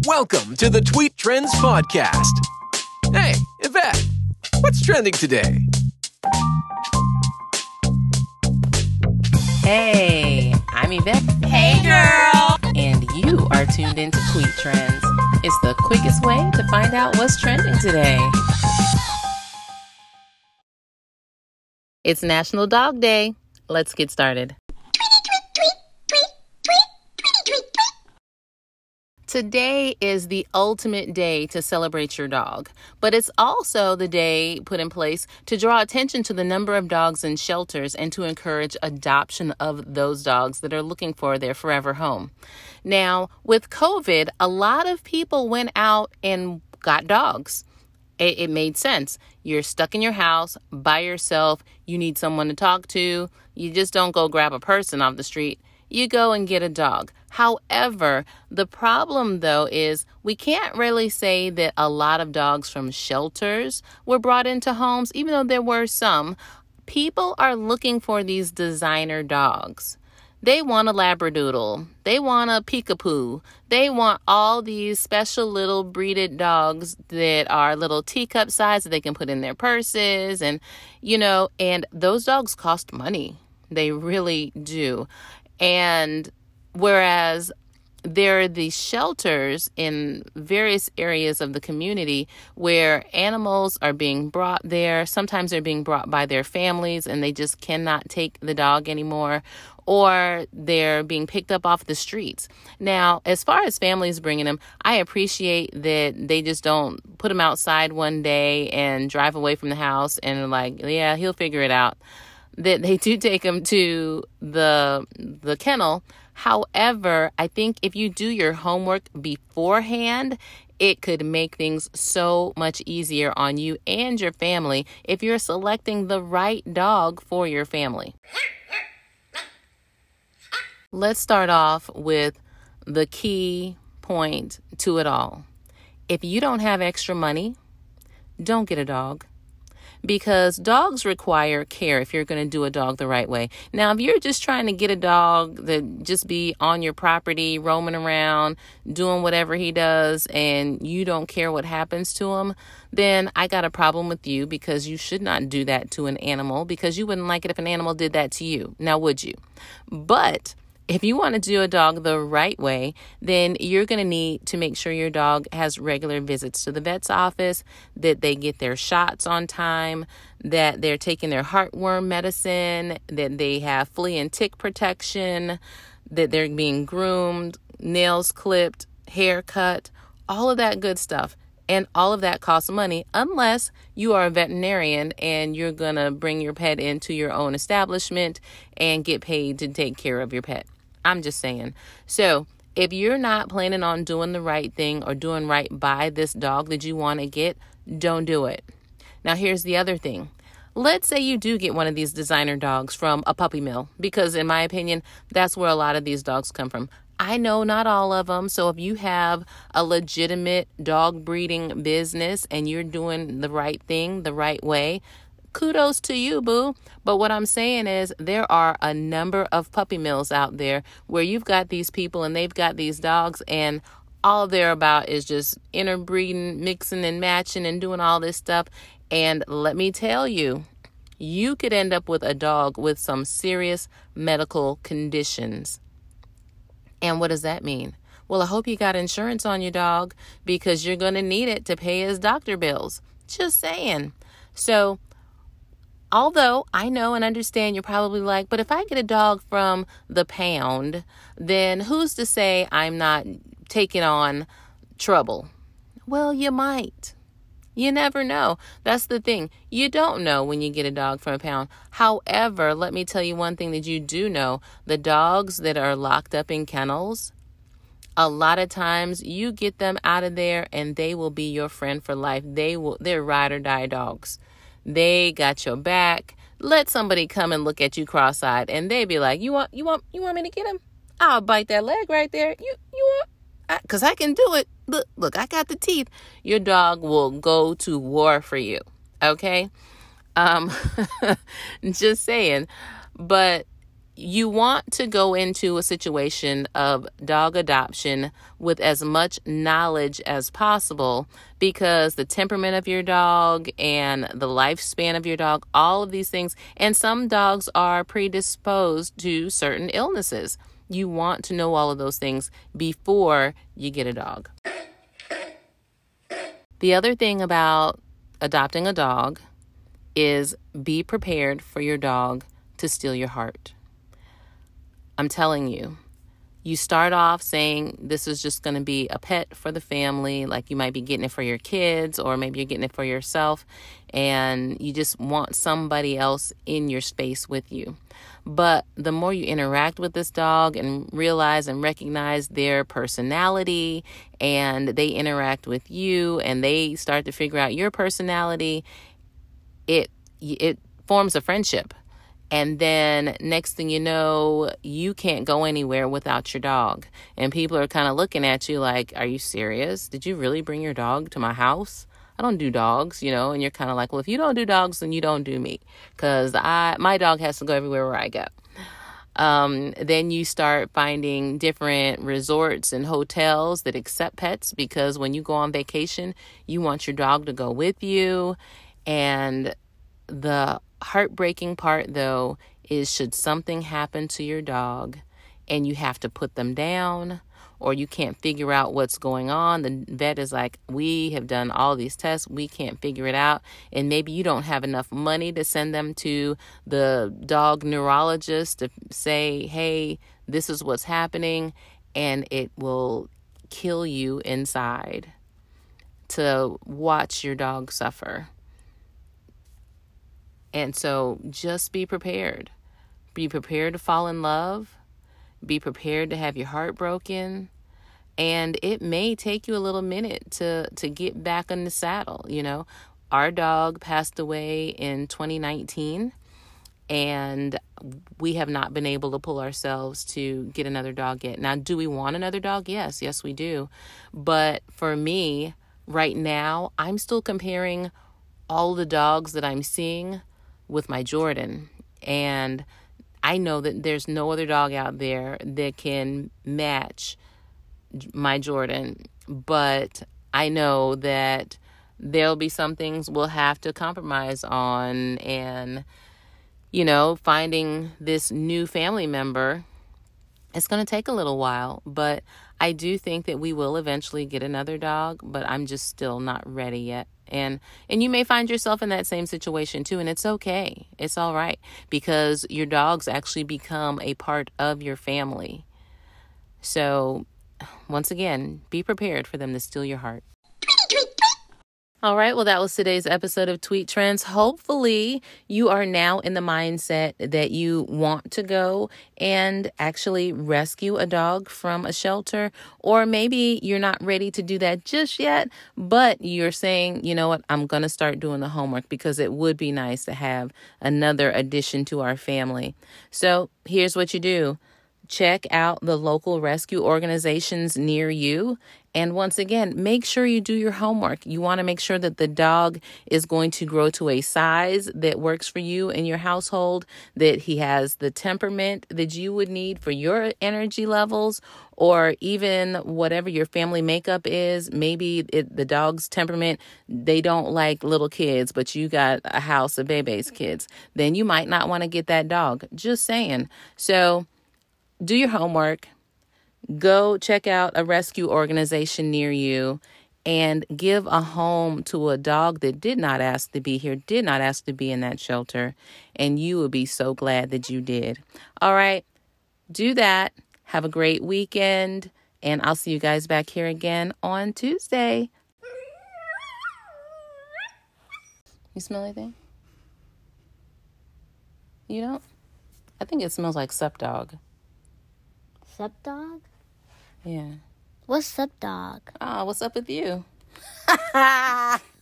Welcome to the Tweet Trends Podcast. Hey, Yvette, what's trending today? Hey, I'm Yvette. Hey, girl. And you are tuned into Tweet Trends. It's the quickest way to find out what's trending today. It's National Dog Day. Let's get started. Today is the ultimate day to celebrate your dog, but it's also the day put in place to draw attention to the number of dogs in shelters and to encourage adoption of those dogs that are looking for their forever home. Now, with COVID, a lot of people went out and got dogs. It made sense. You're stuck in your house by yourself. You need someone to talk to. You just don't go grab a person off the street. You go and get a dog. However, the problem, though, is we can't really say that a lot of dogs from shelters were brought into homes, even though there were some. People are looking for these designer dogs. They want a Labradoodle. They want a Peekapoo. They want all these special little breeded dogs that are little teacup size that they can put in their purses. And those dogs cost money. They really do. And whereas there are these shelters in various areas of the community where animals are being brought there. Sometimes they're being brought by their families and they just cannot take the dog anymore, or they're being picked up off the streets. Now, as far as families bringing them, I appreciate that they just don't put them outside one day and drive away from the house and yeah, he'll figure it out. That they do take them to the kennel. However, I think if you do your homework beforehand, it could make things so much easier on you and your family if you're selecting the right dog for your family. Let's start off with the key point to it all. If you don't have extra money, don't get a dog. Because dogs require care if you're going to do a dog the right way. Now, if you're just trying to get a dog that just be on your property, roaming around, doing whatever he does, and you don't care what happens to him, then I got a problem with you, because you should not do that to an animal, because you wouldn't like it if an animal did that to you. Now, would you? But if you want to do a dog the right way, then you're going to need to make sure your dog has regular visits to the vet's office, that they get their shots on time, that they're taking their heartworm medicine, that they have flea and tick protection, that they're being groomed, nails clipped, hair cut, all of that good stuff. And all of that costs money unless you are a veterinarian and you're going to bring your pet into your own establishment and get paid to take care of your pet. I'm just saying. So if you're not planning on doing the right thing or doing right by this dog that you want to get, don't do it. Now, here's the other thing. Let's say you do get one of these designer dogs from a puppy mill, because in my opinion, that's where a lot of these dogs come from. I know not all of them. So if you have a legitimate dog breeding business and you're doing the right thing the right way, kudos to you, boo. But what I'm saying is there are a number of puppy mills out there where you've got these people and they've got these dogs, and all they're about is just interbreeding, mixing and matching and doing all this stuff. And let me tell you, you could end up with a dog with some serious medical conditions. And what does that mean? Well, I hope you got insurance on your dog, because you're going to need it to pay his doctor bills. Just saying. So, although I know and understand you're probably like, but if I get a dog from the pound, then who's to say I'm not taking on trouble? Well, you might. You never know. That's the thing. You don't know when you get a dog from a pound. However, let me tell you one thing that you do know. The dogs that are locked up in kennels, a lot of times you get them out of there and they will be your friend for life. They're ride or die dogs. They got your back. Let somebody come and look at you cross-eyed and they be like, you want me to get him? I'll bite that leg right there. You want? Because I can do it. Look, I got the teeth. Your dog will go to war for you. Okay? Just saying. But you want to go into a situation of dog adoption with as much knowledge as possible, because the temperament of your dog and the lifespan of your dog, all of these things, and some dogs are predisposed to certain illnesses. You want to know all of those things before you get a dog. The other thing about adopting a dog is be prepared for your dog to steal your heart. I'm telling you, you start off saying this is just going to be a pet for the family, like you might be getting it for your kids, or maybe you're getting it for yourself, and you just want somebody else in your space with you. But the more you interact with this dog and realize and recognize their personality, and they interact with you and they start to figure out your personality, it forms a friendship. And then next thing you know, you can't go anywhere without your dog. And people are kind of looking at you like, are you serious? Did you really bring your dog to my house? I don't do dogs, and you're kind of like, well, if you don't do dogs, then you don't do me, because my dog has to go everywhere where I go. Then you start finding different resorts and hotels that accept pets, because when you go on vacation, you want your dog to go with you. And the heartbreaking part, though, is should something happen to your dog and you have to put them down, or you can't figure out what's going on, the vet is like, we have done all these tests, we can't figure it out, and maybe you don't have enough money to send them to the dog neurologist to say, hey, this is what's happening, and it will kill you inside to watch your dog suffer. And so just be prepared. Be prepared to fall in love. Be prepared to have your heart broken. And it may take you a little minute to get back in the saddle. Our dog passed away in 2019, and we have not been able to pull ourselves to get another dog yet. Now, do we want another dog? Yes, we do. But for me, right now, I'm still comparing all the dogs that I'm seeing with my Jordan. And I know that there's no other dog out there that can match my Jordan. But I know that there'll be some things we'll have to compromise on. And, finding this new family member, it's going to take a little while. But I do think that we will eventually get another dog, but I'm just still not ready yet. And you may find yourself in that same situation too, and it's okay. It's all right, because your dogs actually become a part of your family. So, once again, be prepared for them to steal your heart. All right, well, that was today's episode of Tweet Trends. Hopefully, you are now in the mindset that you want to go and actually rescue a dog from a shelter. Or maybe you're not ready to do that just yet, but you're saying, you know what, I'm going to start doing the homework, because it would be nice to have another addition to our family. So here's what you do. Check out the local rescue organizations near you. And once again, make sure you do your homework. You want to make sure that the dog is going to grow to a size that works for you and your household, that he has the temperament that you would need for your energy levels, or even whatever your family makeup is. Maybe the dog's temperament, they don't like little kids, but you got a house of Bebe's kids. Then you might not want to get that dog. Just saying. So do your homework. Go check out a rescue organization near you and give a home to a dog that did not ask to be here, did not ask to be in that shelter, and you will be so glad that you did. All right, do that. Have a great weekend, and I'll see you guys back here again on Tuesday. You smell anything? You don't? I think it smells like Sup Dog. Sup Dog? Yeah. What's Sup Dog? What's up with you?